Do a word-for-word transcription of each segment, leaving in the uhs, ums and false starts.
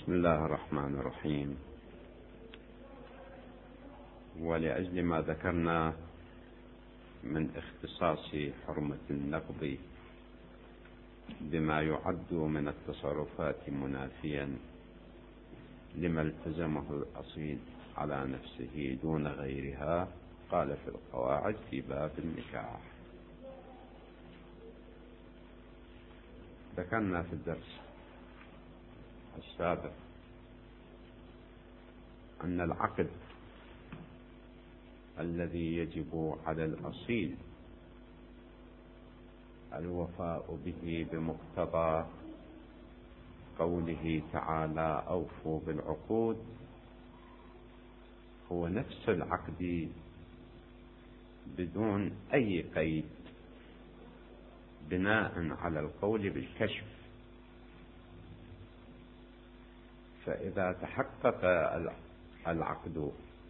بسم الله الرحمن الرحيم. ولأجل ما ذكرنا من اختصاص حرمة النقض بما يعد من التصرفات منافيا لما التزمه الأصيل على نفسه دون غيرها، قال في القواعد في باب النكاح. ذكرنا في الدرس السابق أن العقد الذي يجب على الأصيل الوفاء به بمقتضى قوله تعالى: أوفوا بالعقود، هو نفس العقد بدون أي قيد، بناء على القول بالكشف. فإذا تحقق العقد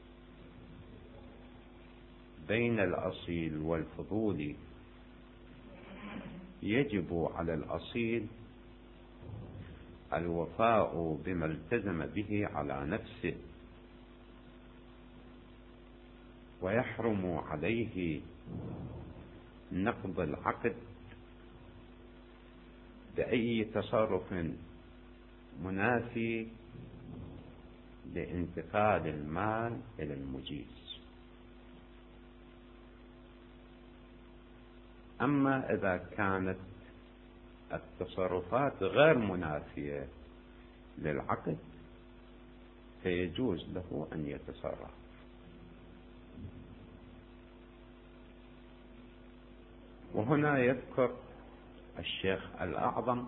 بين الأصيل والفضول، يجب على الأصيل الوفاء بما التزم به على نفسه، ويحرم عليه نقض العقد بأي تصرف منافي لانتقال المال إلى المجيز. أما إذا كانت التصرفات غير منافية للعقد فيجوز له أن يتصرف. وهنا يذكر الشيخ الأعظم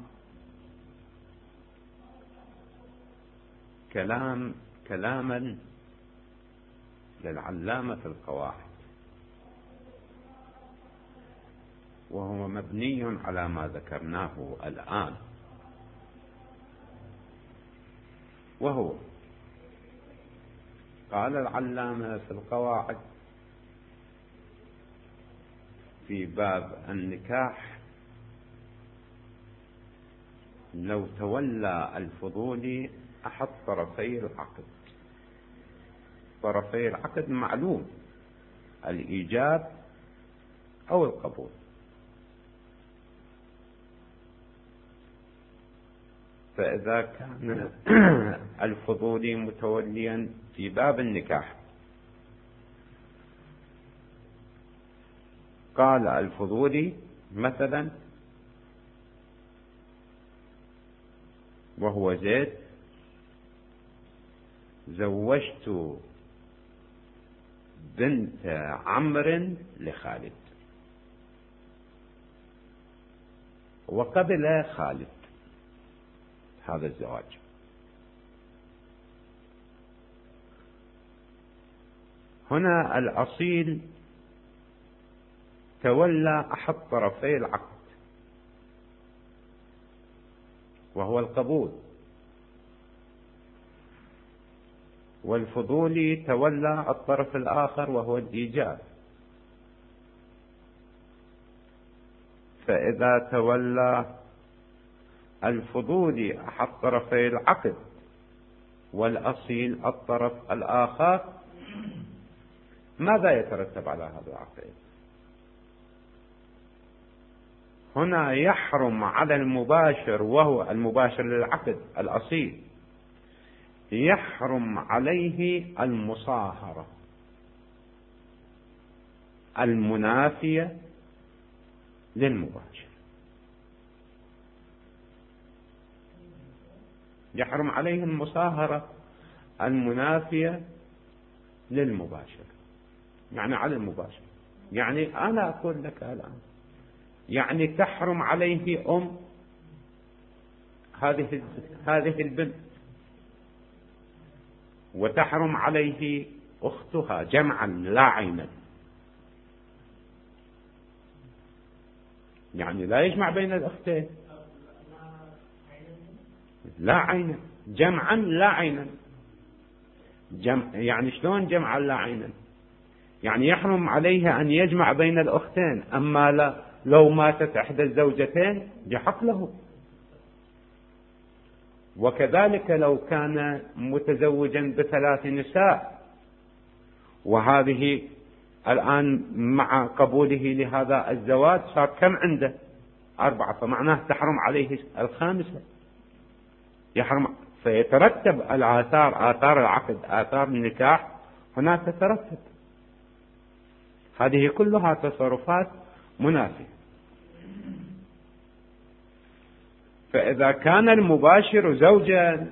كلام كلاما للعلامة في القواعد، وهو مبني على ما ذكرناه الآن، وهو قال العلامة في القواعد في باب النكاح: لو تولى الفضول أحد طرفي العقد. طرفي العقد معلوم، الإيجاب أو القبول. فإذا كان الفضول متوليا في باب النكاح، قال الفضولي مثلا وهو زيد: زوجت بنت عمرو لخالد، وقبل خالد هذا الزواج. هنا الأصيل تولى أحد طرفي العقد وهو القبول، والفضولي تولى الطرف الآخر وهو الإيجاب. فإذا تولى الفضولي أحد طرفي العقد والأصيل الطرف الآخر، ماذا يترتب على هذا العقد؟ هنا يحرم على المباشر، وهو المباشر للعقد الأصيل، يحرم عليه المصاهرة المنافية للمباشر. يحرم عليه المصاهرة المنافية للمباشر، يعني على المباشر. يعني أنا أقول لك الآن، يعني تحرم عليه أم هذه هذه البنت، وتحرم عليه أختها جمعا لا عينا، يعني لا يجمع بين الأختين، لا عينا، جمعا لا عينا. جمع يعني شلون جمعا لا عينا؟ يعني يحرم عليه أن يجمع بين الأختين، أما لا، لو ماتت إحدى الزوجتين يحق له. وكذلك لو كان متزوجا بثلاث نساء، وهذه الآن مع قبوله لهذا الزواج صار كم عنده؟ أربعة، فمعناه تحرم عليه الخامسة، يحرم. فيترتب الآثار، آثار العقد، آثار النكاح هناك تترتب. هذه كلها تصرفات منافية. فإذا كان المباشر زوجا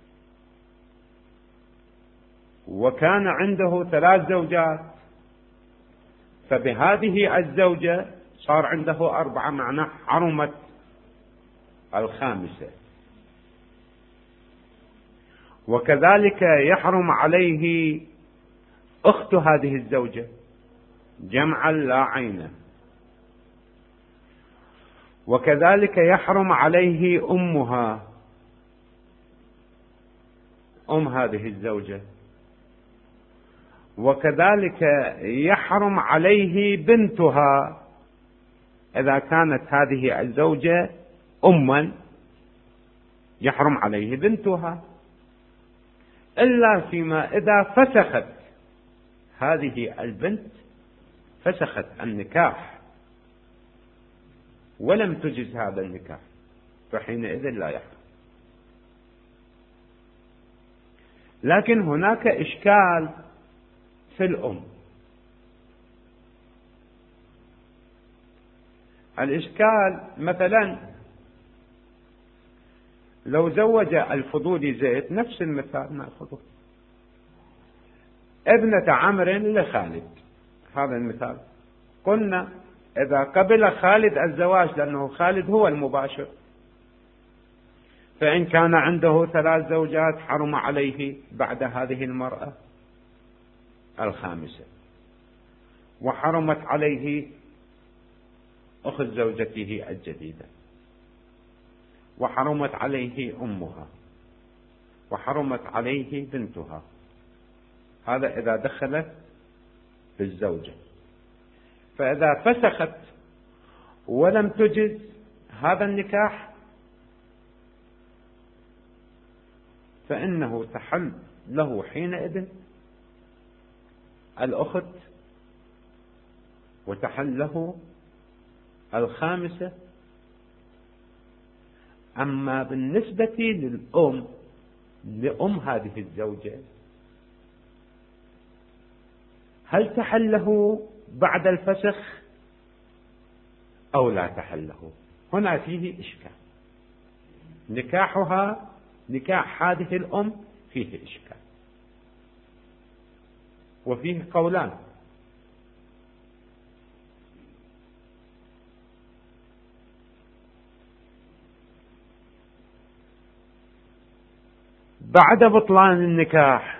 وكان عنده ثلاث زوجات، فبهذه الزوجة صار عنده أربعة، معناه حرمت الخامسة. وكذلك يحرم عليه أخت هذه الزوجة جمعا لا عينا. وكذلك يحرم عليه أمها، أم هذه الزوجة. وكذلك يحرم عليه بنتها إذا كانت هذه الزوجة أما، يحرم عليه بنتها، إلا فيما إذا فسخت هذه البنت، فسخت النكاح ولم تجز هذا النكاح، فحينئذ لا يحرم. لكن هناك إشكال في الأم. الإشكال مثلا لو زوج الفضولي زيد، نفس المثال نأخذه، ابنة عمرو لخالد، هذا المثال، قلنا إذا قبل خالد الزواج، لأنه خالد هو المباشر، فإن كان عنده ثلاث زوجات حرم عليه بعد هذه المرأة الخامسة، وحرمت عليه أخت زوجته الجديدة، وحرمت عليه أمها، وحرمت عليه بنتها. هذا إذا دخلت بالزوجة. فإذا فسخت ولم تجز هذا النكاح، فإنه تحل له حينئذ الأخت، وتحل له الخامسة. أما بالنسبة للأم، لأم هذه الزوجة، هل تحله بعد الفسخ أو لا تحله؟ هنا فيه إشكال. نكاحها، نكاح هذه الأم فيه إشكال، وفيه قولان. بعد بطلان النكاح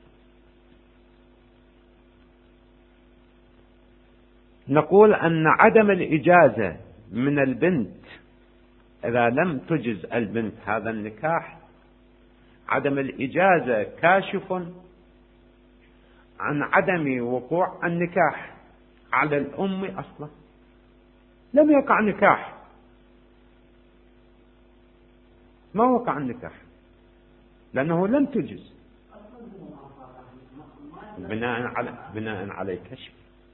نقول أن عدم الإجازة من البنت إذا لم تجز البنت هذا النكاح، عدم الإجازة كاشف عن عدم وقوع النكاح على الأم أصلا. لم يقع نكاح، ما وقع النكاح لأنه لم تجز، بناء على بناء على كشف،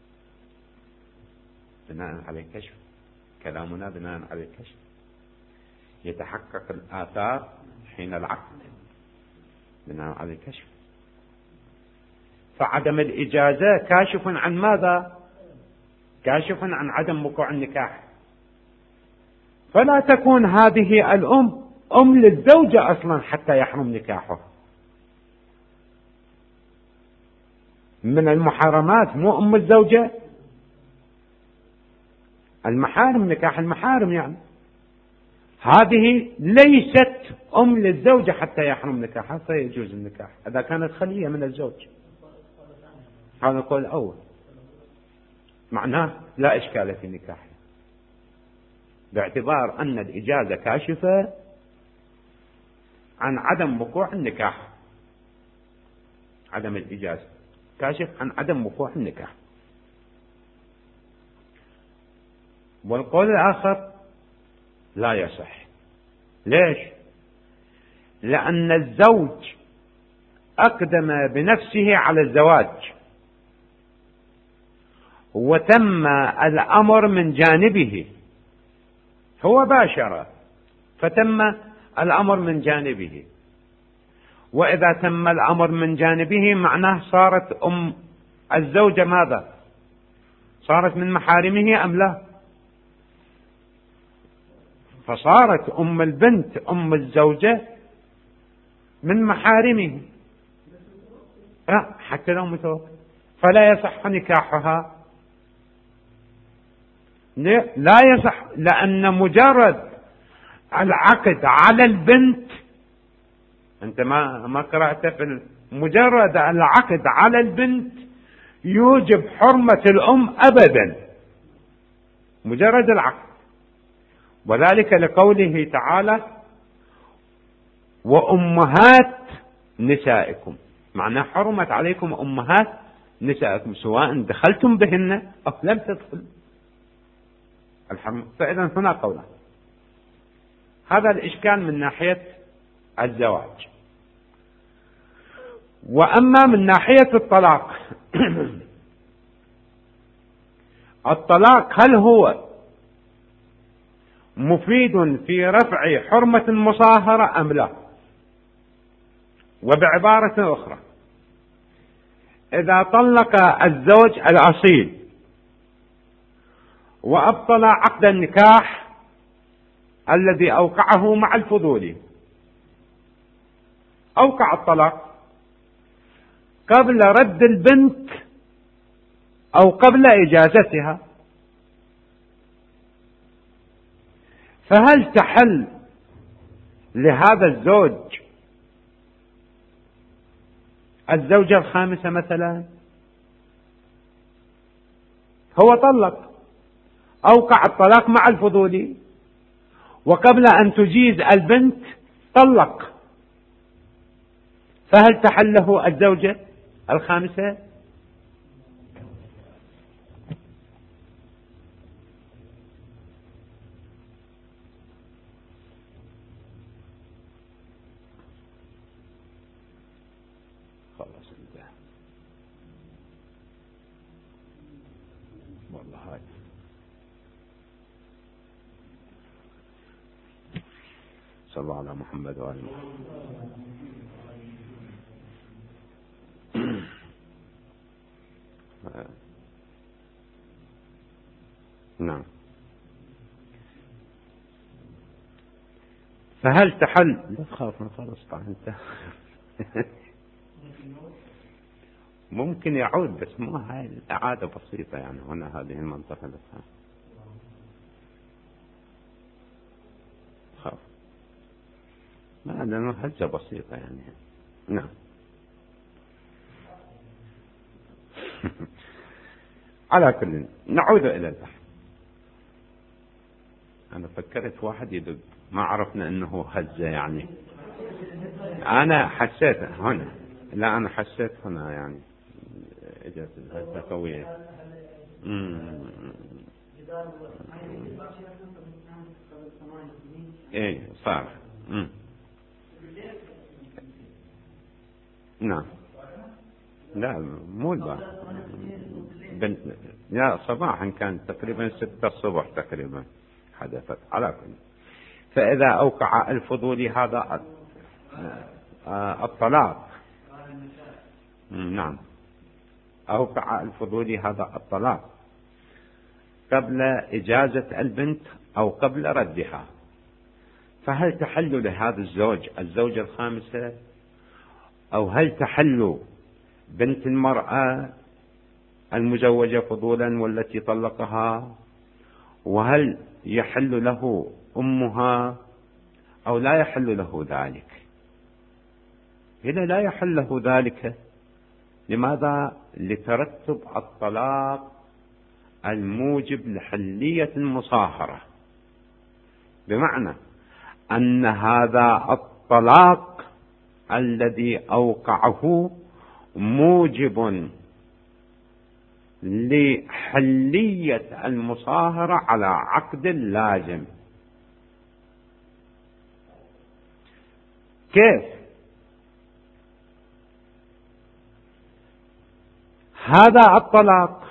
بناء على كشف، كلامنا بناء على الكشف. يتحقق الآثار حين العقد بناء على الكشف. فعدم الإجازة كاشف عن ماذا؟ كاشف عن عدم وقوع النكاح. فلا تكون هذه الأم أم للزوجة أصلا حتى يحرم نكاحه. من المحرمات مو أم الزوجة، المحارم، نكاح المحارم يعني، هذه ليست أم للزوجة حتى يحرم نكاحها، فيجوز النكاح إذا كانت خلية من الزوج. هذا القول الأول، معناه لا إشكال في نكاحه، باعتبار أن الإجازة كاشفة عن عدم وقوع النكاح. عدم الإجازة كاشف عن عدم وقوع النكاح. والقول الآخر لا يصح. ليش؟ لأن الزوج أقدم بنفسه على الزواج، وتم الأمر من جانبه، هو باشر فتم الأمر من جانبه. وإذا تم الأمر من جانبه معناه صارت أم الزوجة ماذا؟ صارت من محارمه أم لا؟ فصارت أم البنت أم الزوجة من محارمه حتى لو متوفى، فلا يصح نكاحها. لا يصح، لأن مجرد العقد على البنت، أنت ما ما قرأت في مجرد العقد على البنت يوجب حرمة الأم أبدا، مجرد العقد. وذلك لقوله تعالى وأمهات نسائكم، معناه حرمت عليكم أمهات نسائكم سواء دخلتم بهن أو لم تدخل الحرم. فإذا هنا قولان. هذا الإشكال من ناحية الزواج. وأما من ناحية الطلاق الطلاق هل هو مفيد في رفع حرمة المصاهرة أم لا؟ وبعبارة أخرى، إذا طلق الزوج الأصيل وأبطل عقد النكاح الذي أوقعه مع الفضولي، أوقع الطلاق قبل رد البنت أو قبل إجازتها، فهل تحل لهذا الزوج الزوجة الخامسة مثلا؟ هو طلق، أوقع الطلاق مع الفضولي، وقبل أن تجيز البنت طلق، فهل تحل له الزوجة الخامسة؟ خلاص انتهى والله. هاي صلى الله على محمد وآل محمد. نعم. فهل تحل؟ لا تخاف، خلاص انت ممكن يعود، بس ما هاي الإعادة بسيطة يعني هنا هذه المنطقة لها. خاف ما لأنه هجة بسيطة يعني. نعم. على كل نعود إلى البحث. أنا فكرت واحد يدق، ما عرفنا أنه هزة يعني. أنا حسيت هنا، لا أنا حسيت هنا يعني إجت الهزة قوية. إيه صار. مم. نعم. لا مو البارح، بنت يا صباحا كان تقريبا ستة الصبح تقريبا حدثت. على كل، فإذا أوقع الفضولي هذا الطلاق، نعم، أوقع الفضولي هذا الطلاق قبل إجازة البنت أو قبل ردها، فهل تحل لهذا الزوج الزوجة الخامسة، أو هل تحل بنت المرأة المزوجة فضولا والتي طلقها، وهل يحل له أمها أو لا يحل له ذلك؟ إذا لا يحل له ذلك، لماذا؟ لترتب الطلاق الموجب لحلية المصاهرة، بمعنى أن هذا الطلاق الذي أوقعه موجب لحلية المصاهرة على عقد لازم. كيف؟ هذا الطلاق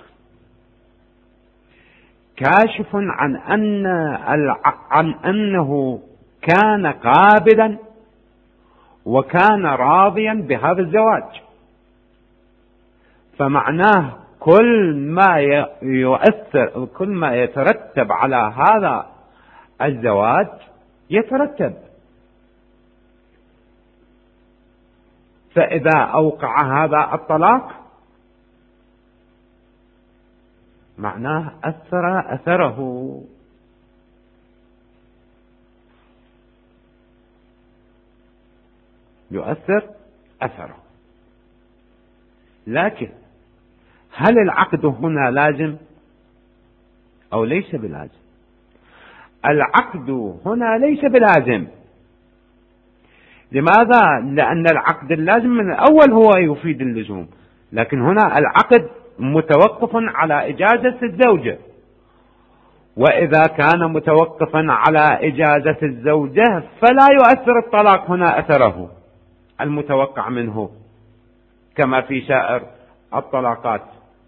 كاشف عن أن عن أنه كان قابلا وكان راضيا بهذا الزواج، فمعناه كل ما يؤثر كل ما يترتب على هذا الزواج يترتب. فإذا أوقع هذا الطلاق معناه أثر أثره. يؤثر أثره. لكن هل العقد هنا لازم أو ليس بلازم؟ العقد هنا ليس بلازم. لماذا؟ لأن العقد اللازم من الأول هو يفيد اللزوم، لكن هنا العقد متوقف على إجازة الزوجة، وإذا كان متوقفا على إجازة الزوجة فلا يؤثر الطلاق هنا أثره المتوقع منه كما في سائر الطلاقات،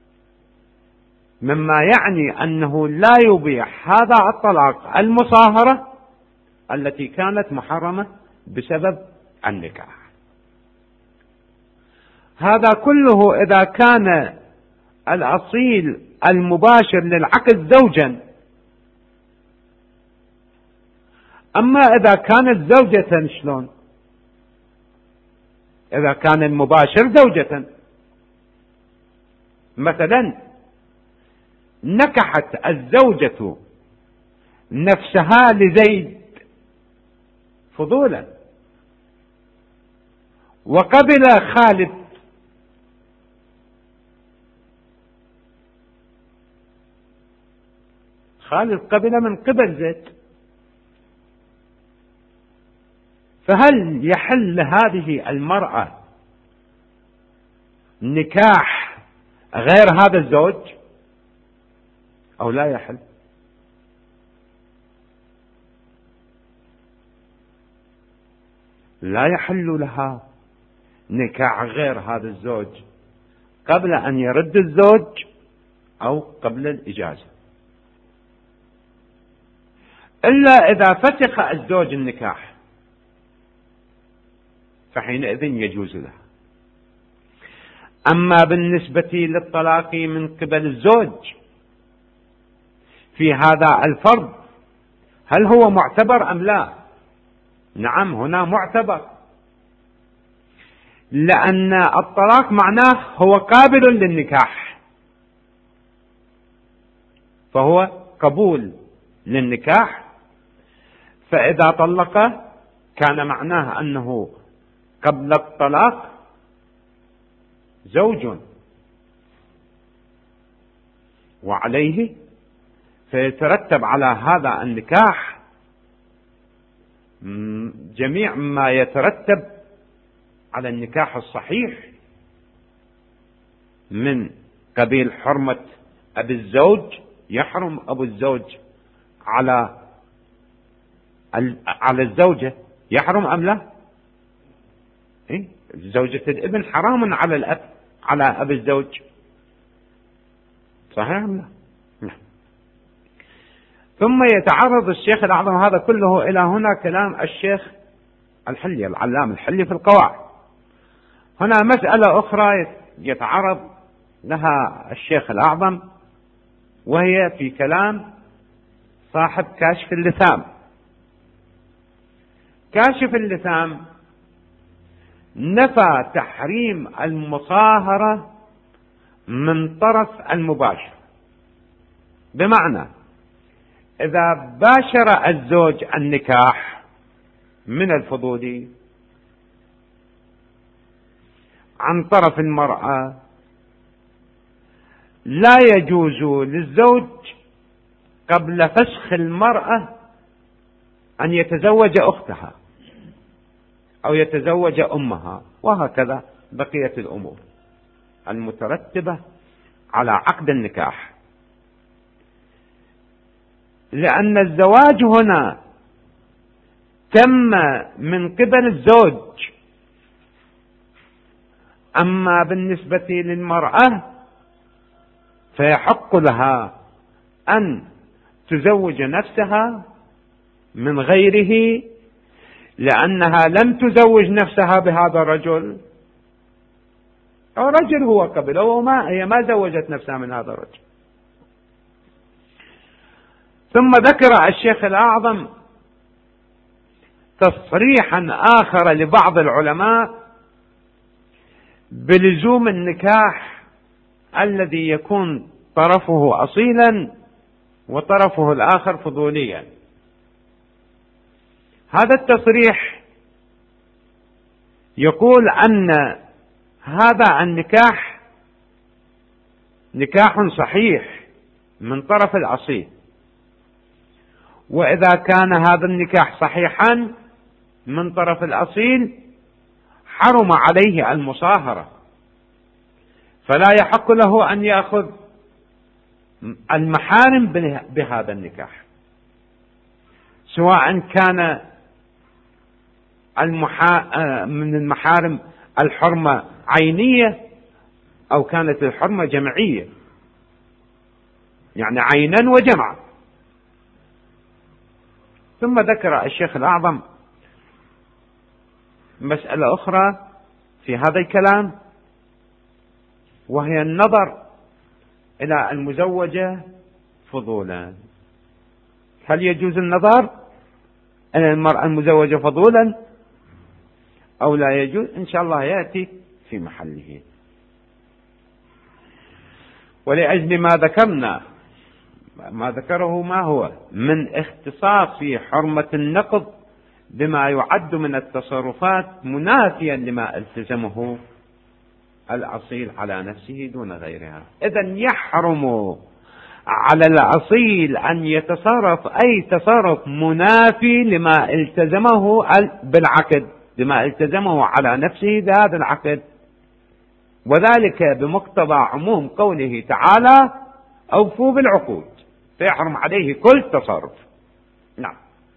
مما يعني أنه لا يبيح هذا الطلاق المصاهرة التي كانت محرمة بسبب النكاح. هذا كله إذا كان الأصيل المباشر للعقد زوجا. أما إذا كانت زوجة شلون؟ إذا كان المباشر زوجة، مثلا نكحت الزوجة نفسها لزيد فضولا وقبل خالد، خالد قبل من قبل زيد، فهل يحل هذه المرأة نكاح غير هذا الزوج أو لا يحل؟ لا يحل لها نكاح غير هذا الزوج قبل أن يرد الزوج أو قبل الإجازة، إلا إذا فسخ الزوج النكاح فحينئذ يجوز لها. أما بالنسبة للطلاق من قبل الزوج في هذا الفرض هل هو معتبر أم لا؟ نعم، هنا معتبر، لأن الطلاق معناه هو قابل للنكاح، فهو قبول للنكاح، فإذا طلق كان معناه أنه قبل الطلاق زوج، وعليه فيترتب على هذا النكاح جميع ما يترتب على النكاح الصحيح من قبيل حرمة أبي الزوج، يحرم أبو الزوج على على الزوجة، يحرم أم لا؟ إيه؟ زوجة الابن حرام على الأب على أبي الزوج، صحيح أم لا؟ لا. ثم يتعرض الشيخ الأعظم هذا كله إلى هنا كلام الشيخ الحلي العلام الحلي في القواعد. هنا مسألة أخرى يتعرض لها الشيخ الأعظم، وهي في كلام صاحب كاشف اللثام. كاشف اللثام نفى تحريم المصاهرة من طرف المباشر، بمعنى إذا باشر الزوج النكاح من الفضول عن طرف المرأة لا يجوز للزوج قبل فسخ المرأة أن يتزوج أختها أو يتزوج أمها، وهكذا بقية الأمور المترتبة على عقد النكاح، لأن الزواج هنا تم من قبل الزوج. أما بالنسبة للمرأة فيحق لها أن تزوج نفسها من غيره، لأنها لم تزوج نفسها بهذا الرجل، أو رجل هو قبله وما هي ما زوجت نفسها من هذا الرجل. ثم ذكر الشيخ الأعظم تصريحا آخر لبعض العلماء بلزوم النكاح الذي يكون طرفه أصيلا وطرفه الآخر فضوليا. هذا التصريح يقول أن هذا النكاح نكاح صحيح من طرف الأصيل، وإذا كان هذا النكاح صحيحا من طرف الأصيل حرم عليه المصاهرة، فلا يحق له أن يأخذ المحارم بهذا النكاح، سواء كان المحا... من المحارم الحرمة عينية أو كانت الحرمة جمعية، يعني عينا وجمعا. ثم ذكر الشيخ الأعظم مسألة أخرى في هذا الكلام، وهي النظر إلى المزوجة فضولا. هل يجوز النظر إلى المرأة المزوجة فضولا أو لا يجوز؟ إن شاء الله يأتي في محله. ولأجل ما ذكرنا ما ذكره ما هو من اختصاص حرمة النقض بما يعد من التصرفات منافيا لما التزمه الأصيل على نفسه دون غيرها. إذن يحرم على الأصيل أن يتصرف أي تصرف منافي لما التزمه بالعقد، لما التزمه على نفسه بهذا العقد، وذلك بمقتضى عموم قوله تعالى أوفوا بالعقود، فيحرم عليه كل تصرف. نعم،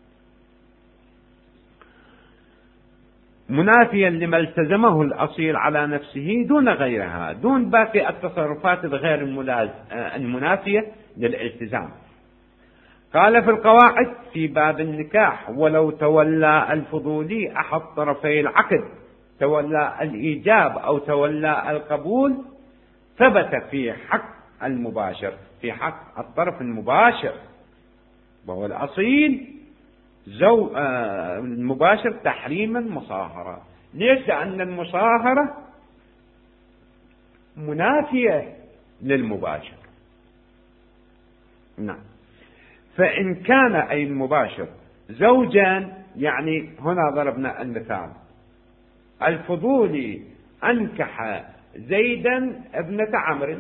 منافيا لما التزمه الأصيل على نفسه دون غيرها، دون باقي التصرفات الغير المنافية للالتزام. قال في القواعد في باب النكاح: ولو تولى الفضولي أحد طرفي العقد، تولى الإيجاب أو تولى القبول، ثبت في حق المباشر، في حق الطرف المباشر وهو الأصيل زو آه المباشر تحريما مصاهرة. ليش؟ لأن المصاهرة منافية للمباشر. نعم، فإن كان أي المباشر زوجا، يعني هنا ضربنا المثال: الفضولي أنكح زيدا ابنة عمرو،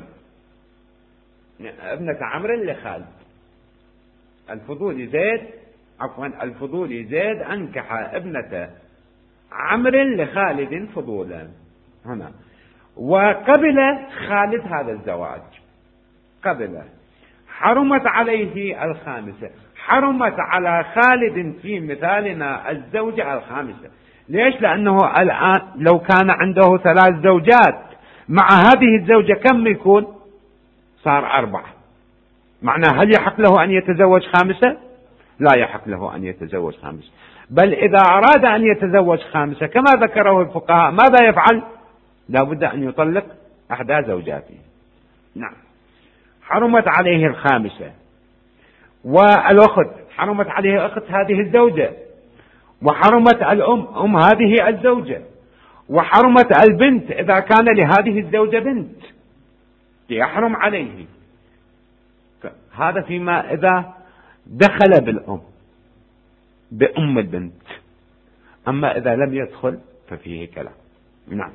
ابنة عمرو لخالد. الفضولي زيد عفوا الفضولي زيد أنكح ابنة عمرو لخالد فضولا هنا، وقبل خالد هذا الزواج، قبل، حرمت عليه الخامسة، حرمت على خالد في مثالنا الزوجة الخامسة. ليش؟ لأنه الآن لو كان عنده ثلاث زوجات مع هذه الزوجة كم يكون؟ صار أربعة. معناه هل يحق له أن يتزوج خامسة؟ لا يحق له أن يتزوج خامسة، بل إذا أراد أن يتزوج خامسة كما ذكره الفقهاء ماذا يفعل؟ لا بد أن يطلق أحدى زوجاته. نعم، حرمت عليه الخامسة. والأخت حرمت عليه أخت هذه الزوجة، وحرمت الأم أم هذه الزوجة، وحرمت البنت إذا كان لهذه الزوجة بنت يحرم عليه. هذا فيما إذا دخل بالأم بأم البنت، أما إذا لم يدخل ففيه كلام. نعم،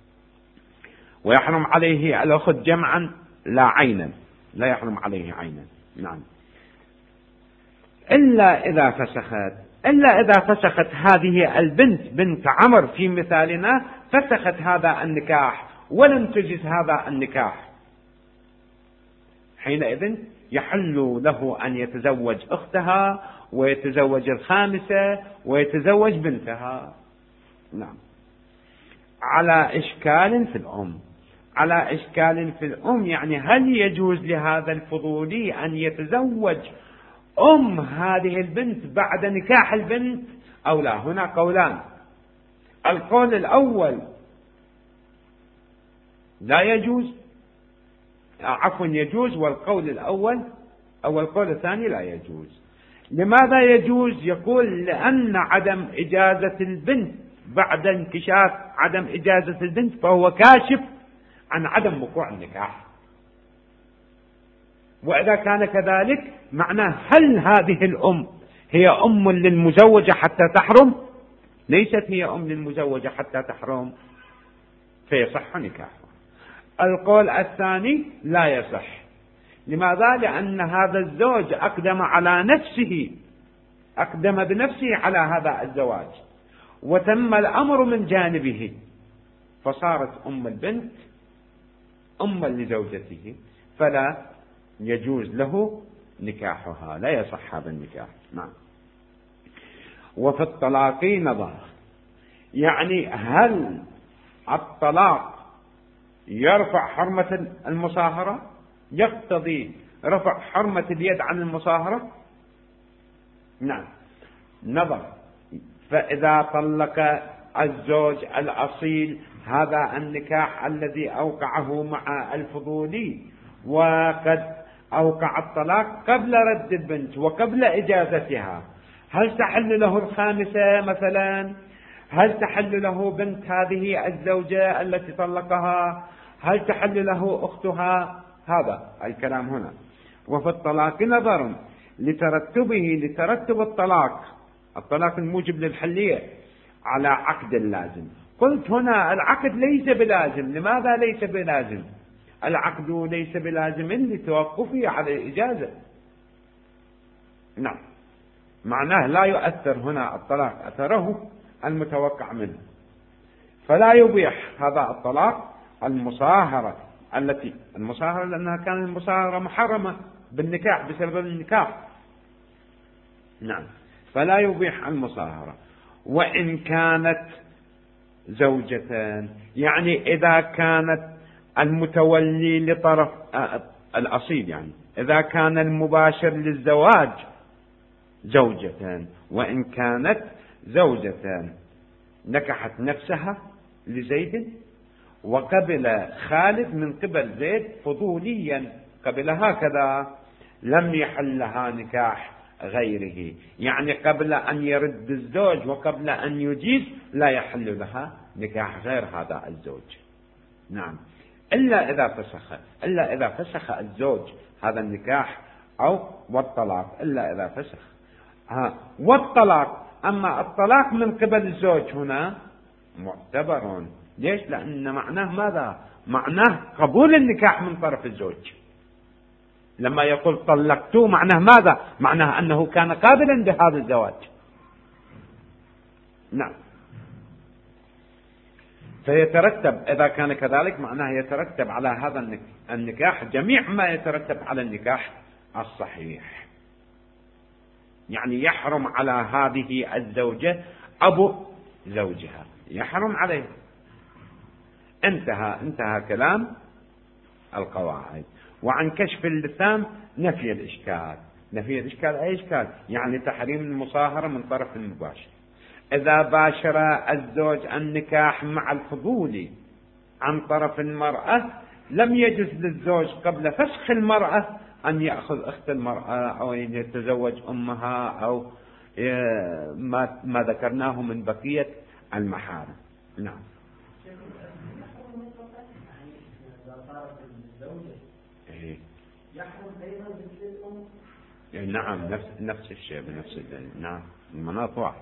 ويحرم عليه الأخت جمعا لا عينا، لا يحرم عليه عينا. نعم، إلا إذا فسخت، إلا إذا فسخت هذه البنت بنت عمر في مثالنا، فسخت هذا النكاح ولم تجز هذا النكاح، حينئذ يحل له أن يتزوج أختها ويتزوج الخامسة ويتزوج بنتها. نعم. على إشكال في الأم، على إشكال في الأم يعني هل يجوز لهذا الفضولي أن يتزوج أم هذه البنت بعد نكاح البنت أو لا؟ هنا قولان. القول الأول لا يجوز، عفوا يجوز، والقول الأول أو القول الثاني لا يجوز. لماذا يجوز؟ يقول لأن عدم إجازة البنت بعد انكشاف عدم إجازة البنت فهو كاشف عن عدم وقوع النكاح. وإذا كان كذلك معناه هل هذه الأم هي أم للمزوجة حتى تحرم؟ ليست هي أم للمزوجة حتى تحرم، فيصح نكاحها. القول الثاني لا يصح. لماذا؟ لأن هذا الزوج أقدم على نفسه، أقدم بنفسه على هذا الزواج وتم الأمر من جانبه، فصارت أم البنت أما لزوجته، فلا يجوز له نكاحها، لا يصح هذا النكاح. نعم. وفي الطلاق نظر، يعني هل الطلاق يرفع حرمة المصاهرة؟ يقتضي رفع حرمة اليد عن المصاهرة؟ نعم. نظر. فإذا طلق الزوج الأصيل هذا النكاح الذي أوقعه مع الفضولي وقد أوقع الطلاق قبل رد البنت وقبل إجازتها، هل تحل له الخامسة مثلا؟ هل تحل له بنت هذه الزوجة التي طلقها؟ هل تحل له أختها؟ هذا الكلام هنا. وفي الطلاق نظر لترتبه لترتب الطلاق الطلاق الموجب للحلية على عقد لازم. قلت هنا العقد ليس بلازم. لماذا ليس بلازم؟ العقد ليس بلازم لتوقفه على الإجازة. نعم. معناه لا يؤثر هنا الطلاق أثره المتوقع منه، فلا يبيح هذا الطلاق المصاهرة التي المصاهرة لأنها كانت المصاهرة محرمة بالنكاح بسبب النكاح. نعم. فلا يبيح المصاهرة. وإن كانت زوجتان، يعني إذا كانت المتولي لطرف الأصيل، يعني إذا كان المباشر للزواج زوجتان، وإن كانت زوجتان نكحت نفسها لزيد وقبل خالد من قبل زيد فضوليا قبل هكذا، لم يحل لها نكاح غيره، يعني قبل أن يرد الزوج وقبل أن يجيز لا يحل لها نكاح غير هذا الزوج. نعم. إلا إذا فسخ إلا إذا فسخ الزوج هذا النكاح أو والطلاق، إلا إذا فسخ ها والطلاق. أما الطلاق من قبل الزوج هنا معتبر. ليش؟ لأن معناه ماذا؟ معناه قبول النكاح من طرف الزوج. لما يقول طلقته معناه ماذا؟ معناه أنه كان قابلا بهذا الزواج. نعم. فيترتب إذا كان كذلك معناه يترتب على هذا النكاح جميع ما يترتب على النكاح الصحيح، يعني يحرم على هذه الزوجة أبو زوجها، يحرم عليه. انتهى انتهى كلام القواعد. وعن كشف اللسان نفي الإشكال. نفي الإشكال أي إشكال؟ يعني تحريم المصاهرة من طرف المباشر. إذا باشر الزوج النكاح مع الفضولي عن طرف المرأة لم يجوز للزوج قبل فسخ المرأة أن يأخذ أخت المرأة أو أن يتزوج أمها أو ما ما ذكرناه من بقية المحارم. نعم. نعم. نفس نفس الشيء بنفس الدليل. نعم. المناط واحد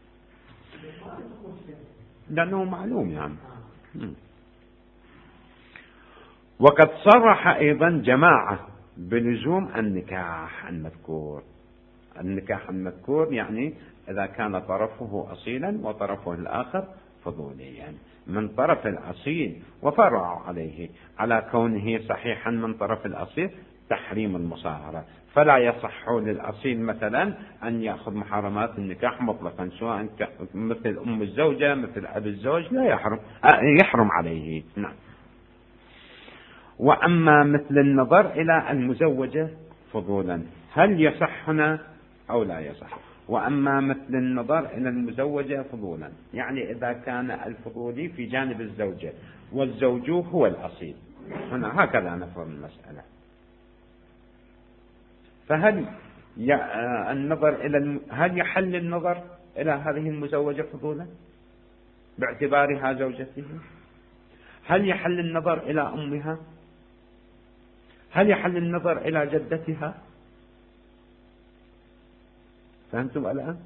لأنه معلوم يعني. وقد صرح أيضا جماعة بلزوم النكاح المذكور. النكاح المذكور يعني إذا كان طرفه أصيلا وطرفه الآخر فضوليا من طرف الأصيل، وفرعوا عليه على كونه صحيحا من طرف الأصيل تحريم المصاهرة، فلا يصح للأصيل مثلا أن يأخذ محرمات النكاح مطلقا، سواء مثل أم الزوجة مثل أب الزوج لا يحرم يحرم عليه. نعم. وأما مثل النظر إلى المزوجة فضولا هل يصح هنا أو لا يصح؟ وأما مثل النظر إلى المزوجة فضولا يعني إذا كان الفضولي في جانب الزوجة والزوج هو الأصيل، هنا هكذا نفهم المسألة. فهل النظر إلى الم... هل يحل النظر إلى هذه المزوجة فضولا باعتبارها زوجته؟ هل يحل النظر إلى أمها؟ هل يحل النظر إلى جدتها؟ فهمتم الآن؟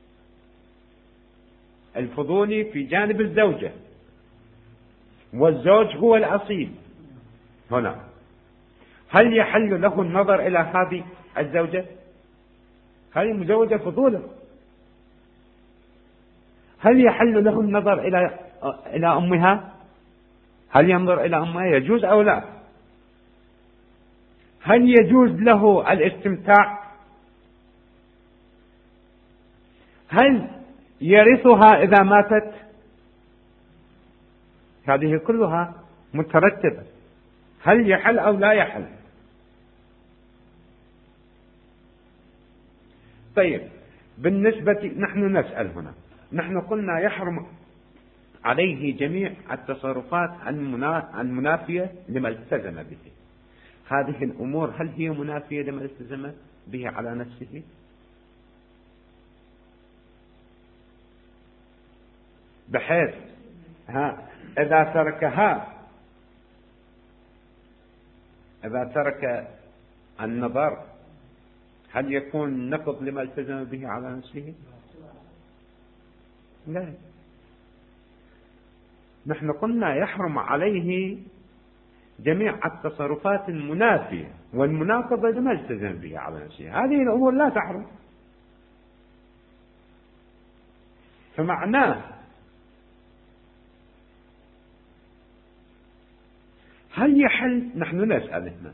الفضولي في جانب الزوجة والزوج هو الأصيل، هنا هل يحل له النظر إلى هذه الزوجة؟ هذه مزوجة فضولا، هل يحل له النظر إلى إلى أمها؟ هل ينظر إلى أمها؟ يجوز أو لا؟ هل يجوز له الاستمتاع؟ هل يرثها إذا ماتت؟ هذه كلها مترتبة، هل يحل أو لا يحل؟ طيب بالنسبة نحن نسأل هنا، نحن قلنا يحرم عليه جميع التصرفات المنافية لما التزم به. هذه الأمور هل هي منافية لما التزم به على نفسه؟ بحيث ها إذا تركها إذا ترك النظر هل يكون نقض لما التزم به على نفسه؟ لا. نحن قلنا يحرم عليه جميع التصرفات المنافية والمناقضة لما التزم به على نفسه، هذه الأمور لا تحرم. فمعناه هل يحل، نحن نسأل هنا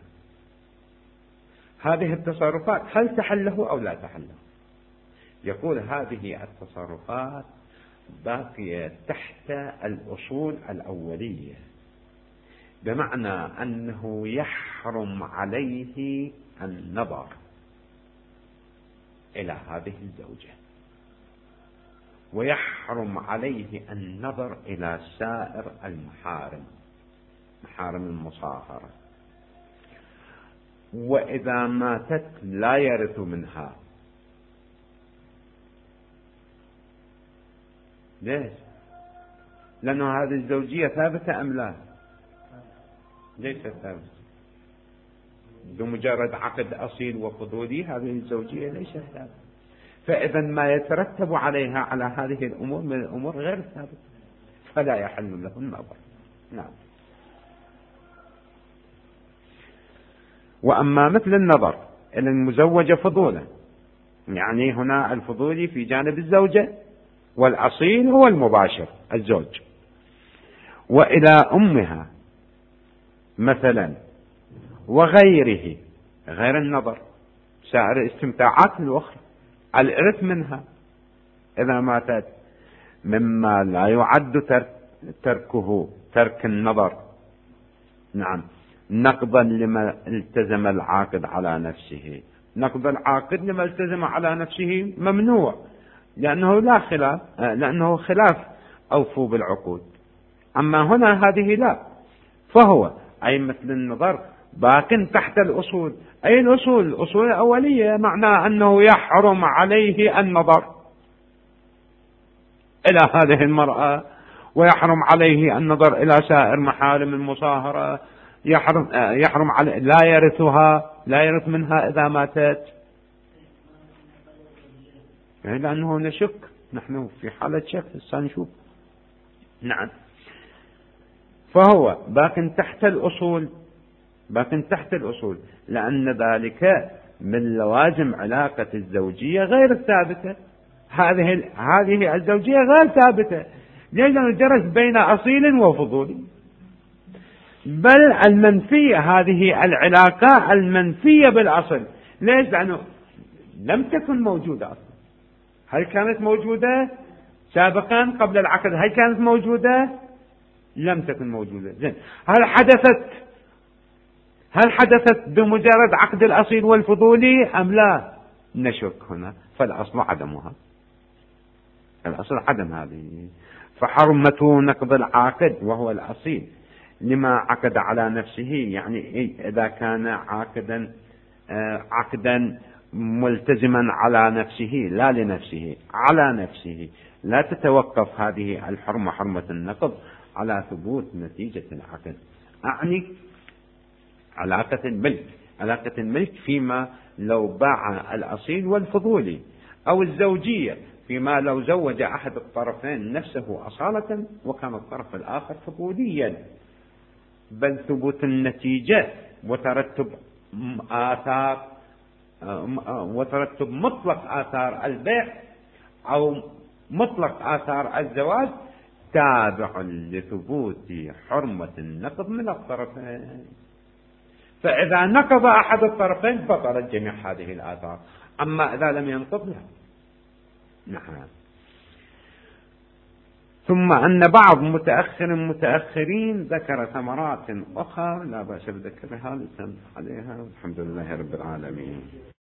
هذه التصرفات هل تحله أو لا تحله؟ يقول هذه التصرفات باقية تحت الأصول الأولية، بمعنى أنه يحرم عليه النظر إلى هذه الزوجة، ويحرم عليه النظر إلى سائر المحارم، محارم المصاهرة، وإذا ماتت لا يرث منها. ليش؟ لأنه هذه الزوجية ثابتة أم لا؟ ليست ثابتة، بمجرد عقد أصيل وفضولي هذه الزوجية ليست ثابتة، فإذا ما يترتب عليها على هذه الأمور من الأمور غير ثابتة، فلا يحل له النظر. نعم. وأما مثل النظر إلى المزوجة فضولا يعني هنا الفضولي في جانب الزوجة والأصيل هو المباشر الزوج، وإلى أمها مثلا وغيره غير النظر سائر الاستمتاعات الأخرى، الإرث منها إذا ماتت، مما لا يعد تركه ترك النظر نعم نقضا لما التزم العاقد على نفسه. نقض العاقد لما التزم على نفسه ممنوع، لأنه لا خلاف لأنه خلاف أوفوا بالعقود. أما هنا هذه لا، فهو أي مثل النظر باق تحت الأصول. أي الأصول؟ الأصول الأولية، معناه أنه يحرم عليه النظر إلى هذه المرأة، ويحرم عليه النظر إلى سائر محارم المصاهرة، يحرم يحرم عليه لا يرثها، لا يرث منها إذا ماتت، يعني لأنه نشك، نحن في حالة شك سنشوف. نعم. فهو باق تحت الأصول، باق تحت الأصول، لأن ذلك من لوازم علاقة الزوجية غير الثابتة. هذه هذه الزوجية غير ثابتة، لأنه جرت بين أصيل وفضولي. بل المنفية، هذه العلاقة المنفية بالأصل. ليش؟ لأنه لم تكن موجودة أصلا. هل كانت موجودة سابقا قبل العقد؟ هل كانت موجودة؟ لم تكن موجودة. زين، هل حدثت هل حدثت بمجرد عقد الأصيل والفضولي أم لا؟ نشك هنا، فالأصل عدمها، الأصل عدم هذه. فحرمة نقض العاقد وهو الأصيل لما عقد على نفسه، يعني إذا كان عاقدا عقدا ملتزما على نفسه لا لنفسه، على نفسه، لا تتوقف هذه الحرمة حرمة النقض على ثبوت نتيجة العقد. أعني علاقة الملك، علاقة الملك فيما لو باع الأصيل والفضولي، أو الزوجية فيما لو زوج أحد الطرفين نفسه أصالة وكان الطرف الآخر فضوليا. بل ثبوت النتيجة وترتب آثار وترتب مطلق آثار البيع أو مطلق آثار الزواج تابع لثبوت حرمة النقض من الطرفين. فإذا نقض أحد الطرفين بطلت جميع هذه الآثار، أما إذا لم ينقض لا. نعم. ثم أن بعض متأخر متأخرين ذكر ثمرات أخرى لا بأس بذكرها لتنبه عليها. الحمد لله رب العالمين.